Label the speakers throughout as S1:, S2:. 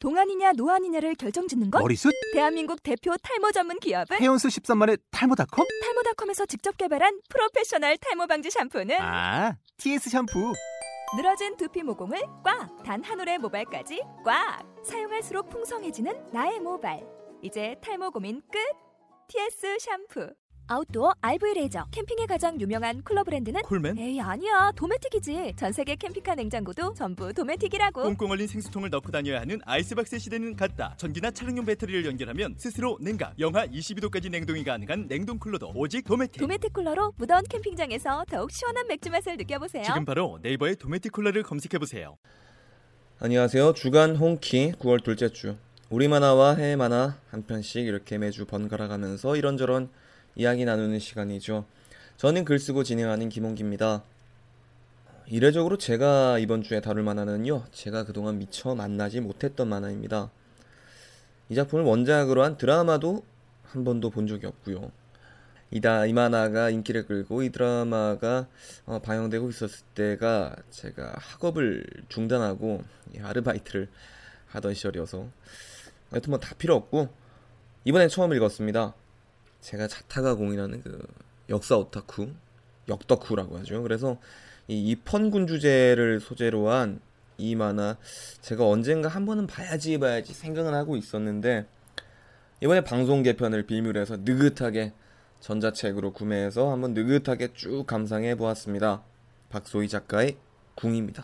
S1: 동안이냐 노안이냐를 결정짓는 것?
S2: 머리숱?
S1: 대한민국 대표 탈모 전문 기업은?
S2: 해온수 13만의 탈모닷컴?
S1: 탈모닷컴에서 직접 개발한 프로페셔널 탈모 방지 샴푸는?
S2: TS 샴푸!
S1: 늘어진 두피 모공을 꽉! 단 한 올의 모발까지 꽉! 사용할수록 풍성해지는 나의 모발. 이제 탈모 고민 끝! TS 샴푸. 아웃도어 RV 레저. 캠핑에 가장 유명한 쿨러 브랜드는?
S3: 콜맨?
S1: 에이 아니야, 도메틱이지. 전세계 캠핑카 냉장고도 전부 도메틱이라고.
S3: 꽁꽁 얼린 생수통을 넣고 다녀야 하는 아이스박스 시대는 갔다. 전기나 차량용 배터리를 연결하면 스스로 냉각, 영하 22도까지 냉동이 가능한 냉동 쿨러도 오직 도메틱.
S1: 도메틱 쿨러로 무더운 캠핑장에서 더욱 시원한 맥주 맛을 느껴보세요.
S3: 지금 바로 네이버에 도메틱 쿨러를 검색해보세요.
S4: 안녕하세요. 주간 홍키 9월 둘째 주. 우리 만화와 해외 만화 한 편씩 이렇게 매주 번갈아 가면서 이런저런 이야기 나누는 시간이죠. 저는 글 쓰고 진행하는 김홍기입니다. 이례적으로 제가 이번 주에 다룰 만화는요, 제가 그동안 미처 만나지 못했던 만화입니다. 이 작품을 원작으로 한 드라마도 한 번도 본 적이 없고요. 이 만화가 인기를 끌고 이 드라마가 방영되고 있었을 때가 제가 학업을 중단하고 아르바이트를 하던 시절이어서 여튼 뭐 다 필요 없고 이번엔 처음 읽었습니다. 제가 자타가 공인하는 그 역사 오타쿠, 역덕후라고 하죠. 그래서 이 입헌군 주제를 소재로 한 이 만화 제가 언젠가 한 번은 봐야지 생각은 하고 있었는데 이번에 방송 개편을 빌미로 해서 느긋하게 전자책으로 구매해서 한번 느긋하게 쭉 감상해 보았습니다. 박소희 작가의 궁입니다.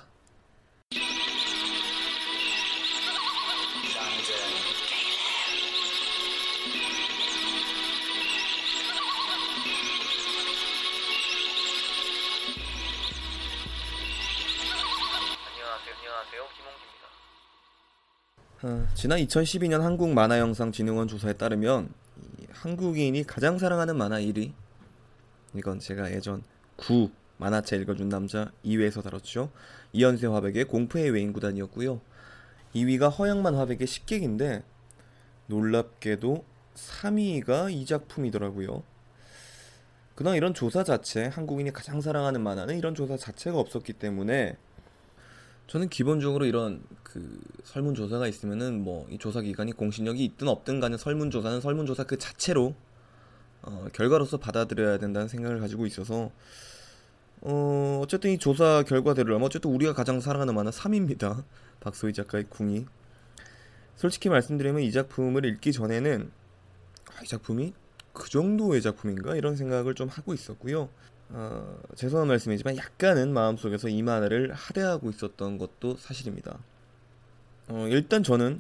S4: 지난 2012년 한국만화영상진흥원 조사에 따르면 한국인이 가장 사랑하는 만화 1위, 이건 제가 예전 9 만화책 읽어준 남자 2회에서 다뤘죠. 이연세 화백의 공포의 외인구단이었고요. 2위가 허영만 화백의 식객인데 놀랍게도 3위가 이 작품이더라고요. 그동안 이런 조사 자체, 한국인이 가장 사랑하는 만화는 이런 조사 자체가 없었기 때문에 저는 기본적으로 이런 그 설문조사가 있으면은 뭐 이 조사 기관이 공신력이 있든 없든 간에 설문조사는 설문조사 그 자체로 결과로서 받아들여야 된다는 생각을 가지고 있어서 어쨌든 이 조사 결과대로라면 어쨌든 우리가 가장 사랑하는 만화 3위입니다. 박소희 작가의 궁이. 솔직히 말씀드리면 이 작품을 읽기 전에는 이 작품이 그 정도의 작품인가 이런 생각을 좀 하고 있었고요. 죄송한 말씀이지만 약간은 마음속에서 이 만화를 하대하고 있었던 것도 사실입니다. 일단 저는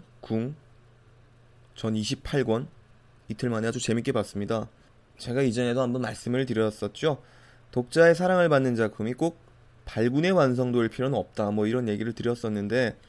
S4: 전 28권 이틀 만에 아주 재밌게 봤습니다. 제가 이전에도 한번 말씀을 드렸었죠. 독자의 사랑을 받는 작품이 꼭 발군의 완성도일 필요는 없다, 뭐 이런 얘기를 드렸었는데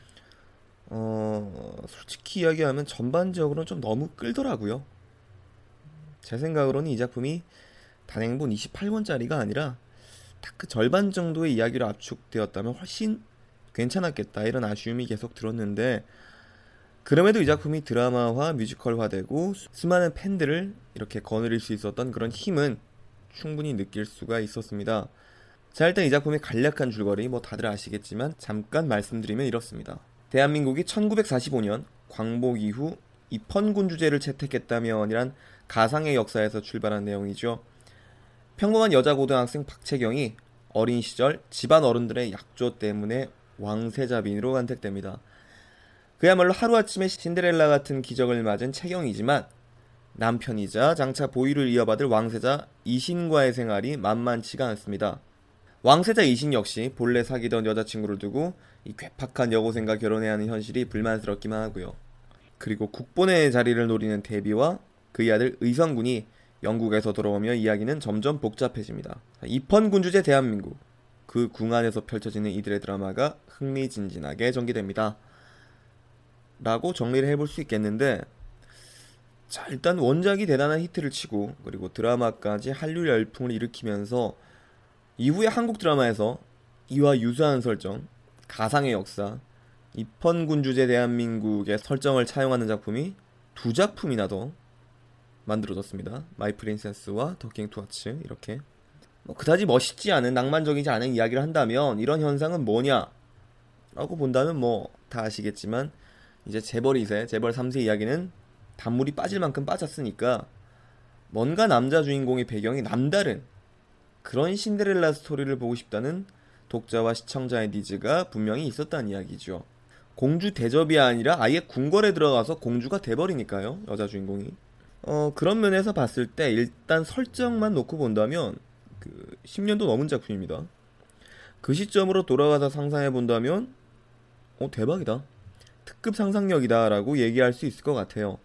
S4: 솔직히 이야기하면 전반적으로는 좀 너무 끌더라고요. 제 생각으로는 이 작품이 단행본 28권짜리가 아니라 딱 그 절반 정도의 이야기로 압축되었다면 훨씬 괜찮았겠다, 이런 아쉬움이 계속 들었는데 그럼에도 이 작품이 드라마화, 뮤지컬화되고 수많은 팬들을 이렇게 거느릴 수 있었던 그런 힘은 충분히 느낄 수가 있었습니다. 자, 일단 이 작품의 간략한 줄거리 뭐 다들 아시겠지만 잠깐 말씀드리면 이렇습니다. 대한민국이 1945년 광복 이후 입헌군 주제를 채택했다면이란 가상의 역사에서 출발한 내용이죠. 평범한 여자 고등학생 박채경이 어린 시절 집안 어른들의 약조 때문에 왕세자빈으로 간택됩니다. 그야말로 하루아침에 신데렐라 같은 기적을 맞은 채경이지만 남편이자 장차 보위를 이어받을 왕세자 이신과의 생활이 만만치가 않습니다. 왕세자 이신 역시 본래 사귀던 여자친구를 두고 이 괴팍한 여고생과 결혼해야 하는 현실이 불만스럽기만 하고요. 그리고 국본의 자리를 노리는 대비와 그의 아들 의성군이 영국에서 돌아오며 이야기는 점점 복잡해집니다. 입헌군 주제 대한민국, 그 궁 안에서 펼쳐지는 이들의 드라마가 흥미진진하게 전개됩니다. 라고 정리를 해볼 수 있겠는데, 자, 일단 원작이 대단한 히트를 치고 그리고 드라마까지 한류 열풍을 일으키면서 이후에 한국 드라마에서 이와 유사한 설정, 가상의 역사, 입헌군 주제 대한민국의 설정을 차용하는 작품이 두 작품이나 더 만들어졌습니다. 마이 프린세스와 더 킹 투 하츠. 이렇게 그다지 멋있지 않은, 낭만적이지 않은 이야기를 한다면 이런 현상은 뭐냐 라고 본다면 뭐 다 아시겠지만 이제 재벌 2세, 재벌 3세 이야기는 단물이 빠질 만큼 빠졌으니까 뭔가 남자 주인공의 배경이 남다른 그런 신데렐라 스토리를 보고 싶다는 독자와 시청자의 니즈가 분명히 있었다는 이야기죠. 공주 대접이 아니라 아예 궁궐에 들어가서 공주가 돼버리니까요, 여자 주인공이. 그런 면에서 봤을 때 일단 설정만 놓고 본다면 10년도 넘은 작품입니다. 그 시점으로 돌아가서 상상해 본다면 대박이다, 특급 상상력이다 라고 얘기할 수 있을 것 같아요.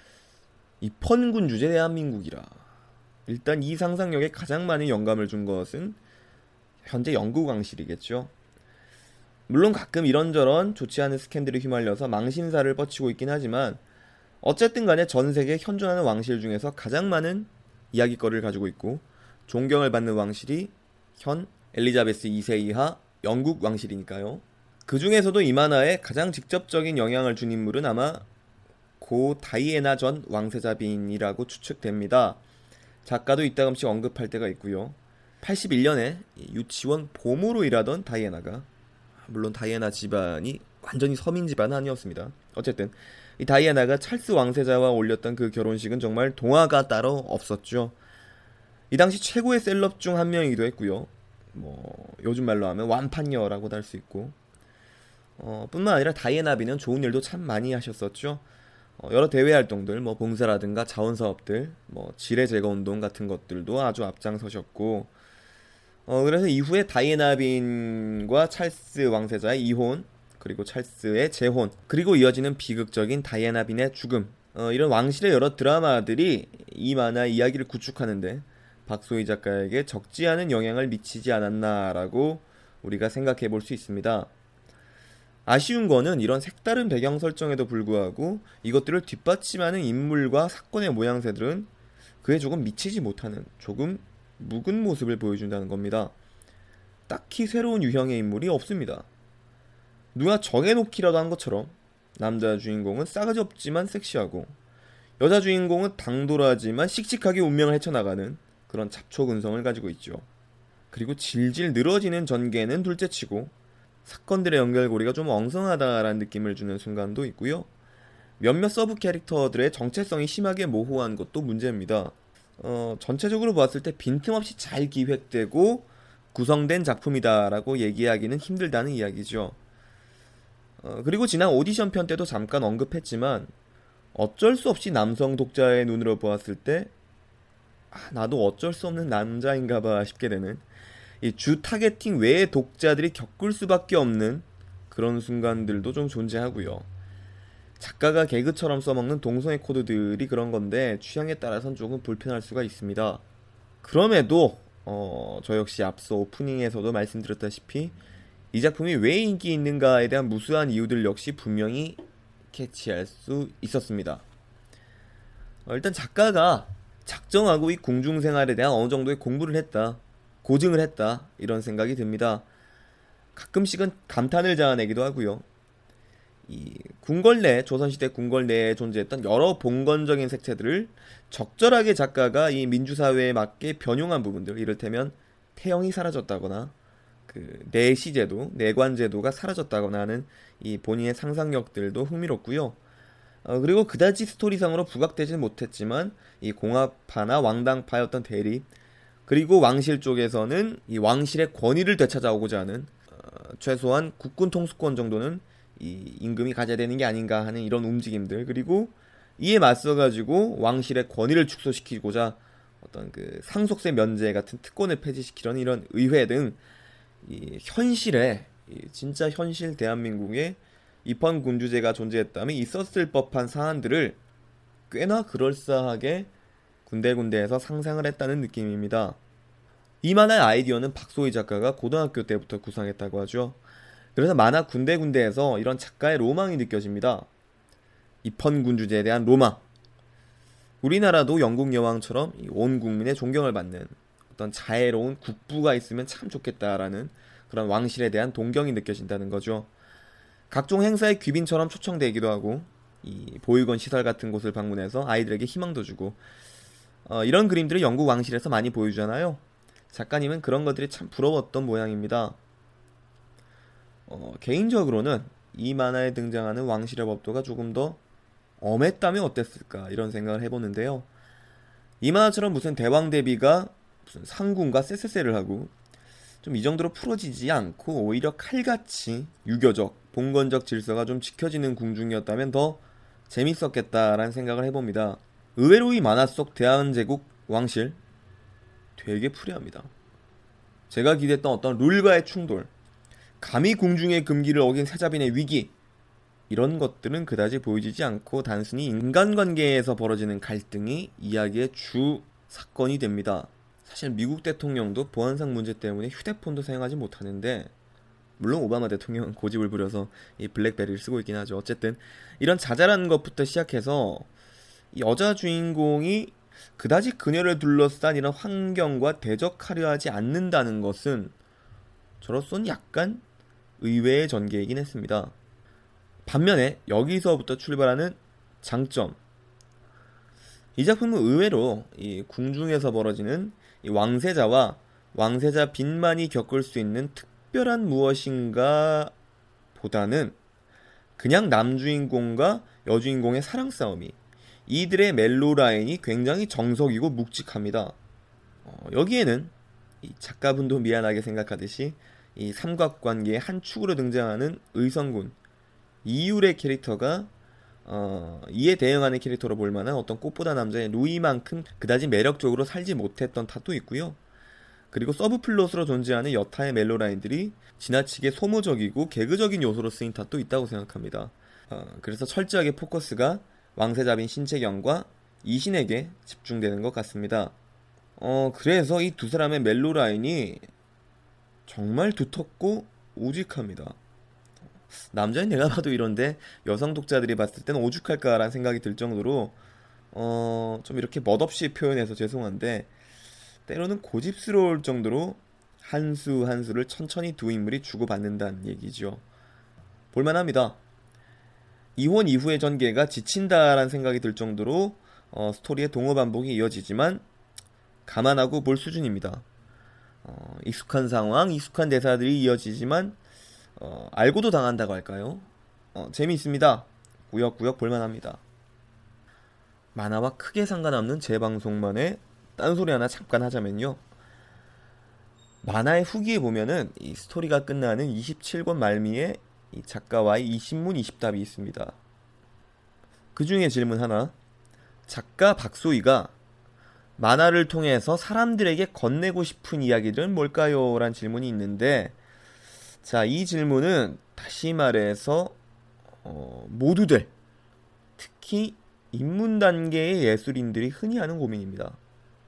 S4: 입헌군 주제 대한민국이라. 일단 이 상상력에 가장 많은 영감을 준 것은 현재 영국 왕실이겠죠. 물론 가끔 이런저런 좋지 않은 스캔들에 휘말려서 망신사를 뻗치고 있긴 하지만 어쨌든 간에 전 세계 현존하는 왕실 중에서 가장 많은 이야기거리를 가지고 있고 존경을 받는 왕실이 현 엘리자베스 2세 이하 영국 왕실이니까요. 그 중에서도 이 만화에 가장 직접적인 영향을 준 인물은 아마 고 다이애나 전 왕세자비인이라고 추측됩니다. 작가도 이따금씩 언급할 때가 있고요. 81년에 유치원 보모로 일하던 다이애나가, 물론 다이애나 집안이 완전히 서민 집안은 아니었습니다. 어쨌든 이 다이애나가 찰스 왕세자와 올렸던 그 결혼식은 정말 동화가 따로 없었죠. 이 당시 최고의 셀럽 중 한 명이기도 했고요. 요즘 말로 하면 완판녀라고도 할 수 있고, 뿐만 아니라 다이애나비는 좋은 일도 참 많이 하셨었죠. 여러 대외 활동들, 봉사라든가 자원사업들, 지뢰 제거 운동 같은 것들도 아주 앞장서셨고, 그래서 이후에 다이애나빈과 찰스 왕세자의 이혼, 그리고 찰스의 재혼, 그리고 이어지는 비극적인 다이애나빈의 죽음, 이런 왕실의 여러 드라마들이 이 만화 이야기를 구축하는데 박소희 작가에게 적지 않은 영향을 미치지 않았나라고 우리가 생각해 볼 수 있습니다. 아쉬운 거는 이런 색다른 배경 설정에도 불구하고 이것들을 뒷받침하는 인물과 사건의 모양새들은 그에 조금 미치지 못하는, 조금 묵은 모습을 보여준다는 겁니다. 딱히 새로운 유형의 인물이 없습니다. 누가 정해놓기라도 한 것처럼 남자 주인공은 싸가지 없지만 섹시하고 여자 주인공은 당돌하지만 씩씩하게 운명을 헤쳐나가는 그런 잡초근성을 가지고 있죠. 그리고 질질 늘어지는 전개는 둘째치고 사건들의 연결고리가 좀 엉성하다라는 느낌을 주는 순간도 있고요. 몇몇 서브 캐릭터들의 정체성이 심하게 모호한 것도 문제입니다. 전체적으로 봤을 때 빈틈없이 잘 기획되고 구성된 작품이다라고 얘기하기는 힘들다는 이야기죠. 그리고 지난 오디션 편 때도 잠깐 언급했지만 어쩔 수 없이 남성 독자의 눈으로 보았을 때 나도 어쩔 수 없는 남자인가봐 싶게 되는, 이 주 타겟팅 외의 독자들이 겪을 수밖에 없는 그런 순간들도 좀 존재하고요. 작가가 개그처럼 써먹는 동성애 코드들이 그런 건데 취향에 따라선 조금 불편할 수가 있습니다. 그럼에도 저 역시 앞서 오프닝에서도 말씀드렸다시피 이 작품이 왜 인기 있는가에 대한 무수한 이유들 역시 분명히 캐치할 수 있었습니다. 일단 작가가 작정하고 이 궁중생활에 대한 어느 정도의 공부를 했다, 고증을 했다, 이런 생각이 듭니다. 가끔씩은 감탄을 자아내기도 하고요. 이 궁궐 내, 조선시대 궁궐 내에 존재했던 여러 봉건적인 색채들을 적절하게 작가가 이 민주사회에 맞게 변용한 부분들, 이를테면 태형이 사라졌다거나 내시제도, 내관제도가 사라졌다거나 하는 이 본인의 상상력들도 흥미롭고요. 그리고 그다지 스토리상으로 부각되진 못했지만 이 공화파나 왕당파였던 대립, 그리고 왕실 쪽에서는 이 왕실의 권위를 되찾아오고자 하는 최소한 국군 통수권 정도는 이 임금이 가져야 되는 게 아닌가 하는 이런 움직임들, 그리고 이에 맞서가지고 왕실의 권위를 축소시키고자 어떤 상속세 면제 같은 특권을 폐지시키려는 이런 의회 등 이 현실에, 진짜 현실 대한민국에 입헌군주제가 존재했다면 있었을 법한 사안들을 꽤나 그럴싸하게 군데군데에서 상상을 했다는 느낌입니다. 이 만화의 아이디어는 박소희 작가가 고등학교 때부터 구상했다고 하죠. 그래서 만화 군데군데에서 이런 작가의 로망이 느껴집니다. 입헌군주제에 대한 로망. 우리나라도 영국 여왕처럼 온 국민의 존경을 받는 어떤 자애로운 국부가 있으면 참 좋겠다라는 그런 왕실에 대한 동경이 느껴진다는 거죠. 각종 행사에 귀빈처럼 초청되기도 하고 이 보육원 시설 같은 곳을 방문해서 아이들에게 희망도 주고, 이런 그림들을 영국 왕실에서 많이 보여주잖아요. 작가님은 그런 것들이 참 부러웠던 모양입니다. 개인적으로는 이 만화에 등장하는 왕실의 법도가 조금 더 엄했다면 어땠을까 이런 생각을 해보는데요. 이 만화처럼 무슨 대왕 대비가 무슨 상궁과 쎄쎄쎄를 하고 좀 이 정도로 풀어지지 않고 오히려 칼같이 유교적, 봉건적 질서가 좀 지켜지는 궁중이었다면 더 재밌었겠다라는 생각을 해봅니다. 의외로 이 만화 속 대한제국 왕실 되게 프리합니다. 제가 기대했던 어떤 룰과의 충돌, 감히 궁중의 금기를 어긴 세자빈의 위기, 이런 것들은 그다지 보여지지 않고 단순히 인간관계에서 벌어지는 갈등이 이야기의 주 사건이 됩니다. 사실 미국 대통령도 보안상 문제 때문에 휴대폰도 사용하지 못하는데, 물론 오바마 대통령은 고집을 부려서 이 블랙베리를 쓰고 있긴 하죠. 어쨌든 이런 자잘한 것부터 시작해서 여자 주인공이 그다지 그녀를 둘러싼 이런 환경과 대적하려 하지 않는다는 것은 저로서는 약간 의외의 전개이긴 했습니다. 반면에 여기서부터 출발하는 장점, 이 작품은 의외로 이 궁중에서 벌어지는 이 왕세자와 왕세자 빈만이 겪을 수 있는 특별한 무엇인가 보다는 그냥 남주인공과 여주인공의 사랑 싸움이, 이들의 멜로 라인이 굉장히 정석이고 묵직합니다. 여기에는 이 작가분도 미안하게 생각하듯이 이 삼각관계의 한 축으로 등장하는 의성군 이율의 캐릭터가 이에 대응하는 캐릭터로 볼만한 어떤 꽃보다 남자의 루이만큼 그다지 매력적으로 살지 못했던 탓도 있고요. 그리고 서브플롯으로 존재하는 여타의 멜로라인들이 지나치게 소모적이고 개그적인 요소로 쓰인 탓도 있다고 생각합니다. 그래서 철저하게 포커스가 왕세자빈 신채경과 이신에게 집중되는 것 같습니다. 그래서 이 두 사람의 멜로라인이 정말 두텁고 우직합니다. 남자인 내가 봐도 이런데 여성 독자들이 봤을 때는 오죽할까라는 생각이 들 정도로 좀 이렇게 멋없이 표현해서 죄송한데 때로는 고집스러울 정도로 한 수 한 수를 천천히 두 인물이 주고받는다는 얘기죠. 볼만합니다. 이혼 이후의 전개가 지친다라는 생각이 들 정도로 스토리의 동어 반복이 이어지지만 감안하고 볼 수준입니다. 익숙한 상황, 익숙한 대사들이 이어지지만 알고도 당한다고 할까요? 재미있습니다. 구역구역 볼만합니다. 만화와 크게 상관없는 재방송만의 딴소리 하나 잠깐 하자면요. 만화의 후기에 보면은 이 스토리가 끝나는 27권 말미에 이 작가와의 20문 20답이 있습니다. 그 중에 질문 하나. 작가 박소희가 만화를 통해서 사람들에게 건네고 싶은 이야기들은 뭘까요? 라는 질문이 있는데, 자, 이 질문은 다시 말해서 모두들, 특히 입문 단계의 예술인들이 흔히 하는 고민입니다.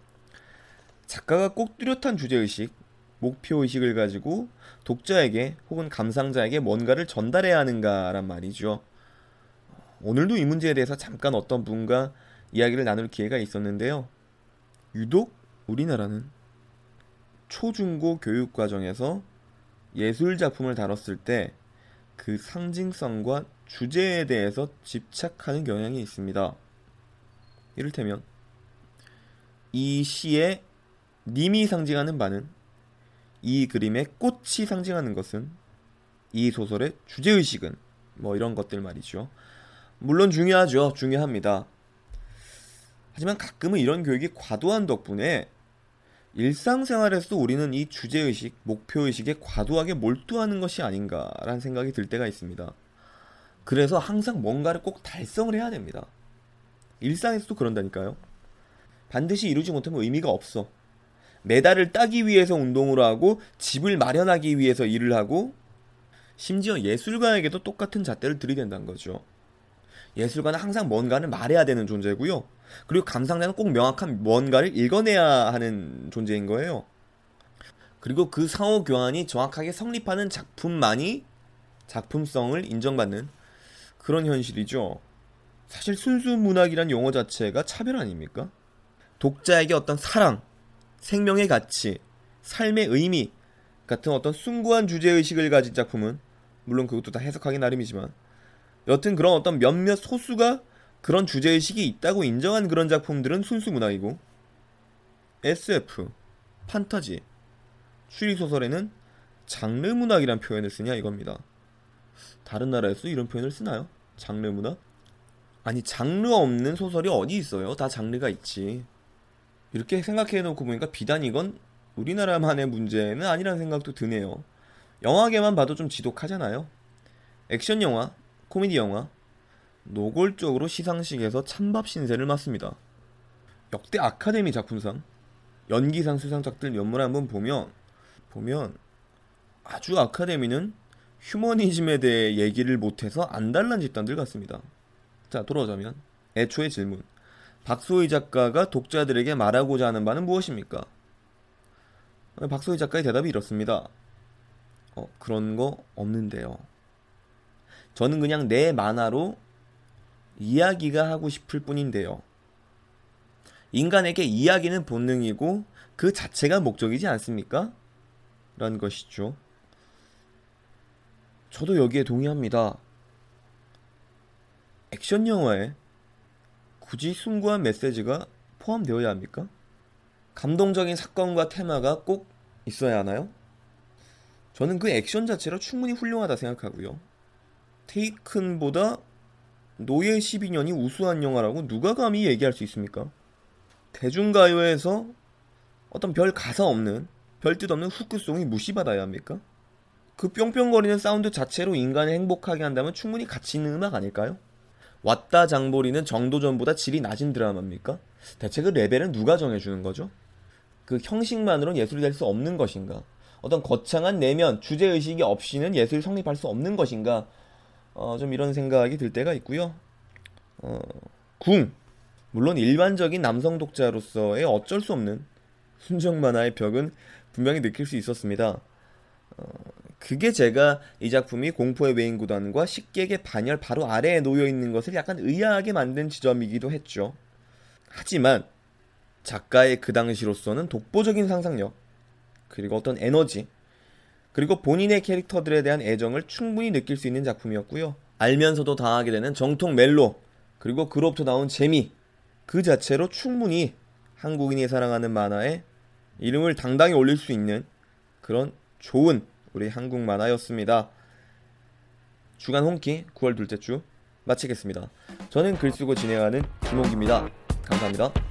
S4: 작가가 꼭 뚜렷한 주제의식, 목표의식을 가지고 독자에게 혹은 감상자에게 뭔가를 전달해야 하는가란 말이죠. 오늘도 이 문제에 대해서 잠깐 어떤 분과 이야기를 나눌 기회가 있었는데요. 유독 우리나라는 초중고 교육과정에서 예술작품을 다뤘을 때 그 상징성과 주제에 대해서 집착하는 경향이 있습니다. 이를테면 이 시의 님이 상징하는 바는, 이 그림의 꽃이 상징하는 것은, 이 소설의 주제의식은, 뭐 이런 것들 말이죠. 물론 중요하죠. 중요합니다. 하지만 가끔은 이런 교육이 과도한 덕분에 일상생활에서 우리는 이 주제의식, 목표의식에 과도하게 몰두하는 것이 아닌가라는 생각이 들 때가 있습니다. 그래서 항상 뭔가를 꼭 달성을 해야 됩니다. 일상에서도 그런다니까요. 반드시 이루지 못하면 의미가 없어. 메달을 따기 위해서 운동을 하고 집을 마련하기 위해서 일을 하고, 심지어 예술가에게도 똑같은 잣대를 들이댄다는 거죠. 예술가는 항상 뭔가를 말해야 되는 존재고요. 그리고 감상자는 꼭 명확한 뭔가를 읽어내야 하는 존재인 거예요. 그리고 그 상호 교환이 정확하게 성립하는 작품만이 작품성을 인정받는 그런 현실이죠. 사실 순수 문학이란 용어 자체가 차별 아닙니까? 독자에게 어떤 사랑, 생명의 가치, 삶의 의미 같은 어떤 숭고한 주제의식을 가진 작품은, 물론 그것도 다 해석하기 나름이지만, 여튼 그런 어떤 몇몇 소수가 그런 주제의식이 있다고 인정한 그런 작품들은 순수 문학이고, SF, 판타지, 추리소설에는 장르 문학이란 표현을 쓰냐 이겁니다. 다른 나라에서 이런 표현을 쓰나요? 장르 문화? 아니 장르 없는 소설이 어디 있어요? 다 장르가 있지. 이렇게 생각해놓고 보니까 비단 이건 우리나라만의 문제는 아니라는 생각도 드네요. 영화계만 봐도 좀 지독하잖아요. 액션 영화, 코미디 영화 노골적으로 시상식에서 찬밥 신세를 맞습니다. 역대 아카데미 작품상, 연기상 수상작들 연말 한번 보면 아주 아카데미는 휴머니즘에 대해 얘기를 못해서 안달난 집단들 같습니다. 자, 돌아오자면 애초의 질문. 박소희 작가가 독자들에게 말하고자 하는 바는 무엇입니까? 박소희 작가의 대답이 이렇습니다. 그런 거 없는데요. 저는 그냥 내 만화로 이야기가 하고 싶을 뿐인데요. 인간에게 이야기는 본능이고 그 자체가 목적이지 않습니까? 라는 것이죠. 저도 여기에 동의합니다. 액션 영화에 굳이 숭고한 메시지가 포함되어야 합니까? 감동적인 사건과 테마가 꼭 있어야 하나요? 저는 그 액션 자체로 충분히 훌륭하다 생각하고요. 테이큰보다 노예 12년이 우수한 영화라고 누가 감히 얘기할 수 있습니까? 대중가요에서 어떤 별 가사 없는, 별 뜻 없는 후크송이 무시받아야 합니까? 그 뿅뿅거리는 사운드 자체로 인간을 행복하게 한다면 충분히 가치 있는 음악 아닐까요? 왔다 장보리는 정도전보다 질이 낮은 드라마입니까? 대체 그 레벨은 누가 정해주는 거죠? 그 형식만으로는 예술이 될 수 없는 것인가? 어떤 거창한 내면, 주제의식이 없이는 예술이 성립할 수 없는 것인가? 좀 이런 생각이 들 때가 있고요. 물론 일반적인 남성 독자로서의 어쩔 수 없는 순정 만화의 벽은 분명히 느낄 수 있었습니다. 그게 제가 이 작품이 공포의 외인구단과 식객의 반열 바로 아래에 놓여있는 것을 약간 의아하게 만든 지점이기도 했죠. 하지만 작가의 그 당시로서는 독보적인 상상력, 그리고 어떤 에너지, 그리고 본인의 캐릭터들에 대한 애정을 충분히 느낄 수 있는 작품이었고요. 알면서도 당하게 되는 정통 멜로, 그리고 그로부터 나온 재미, 그 자체로 충분히 한국인이 사랑하는 만화에 이름을 당당히 올릴 수 있는 그런 좋은 우리 한국 만화였습니다. 주간 홍키 9월 둘째 주 마치겠습니다. 저는 글 쓰고 진행하는 김옥입니다. 감사합니다.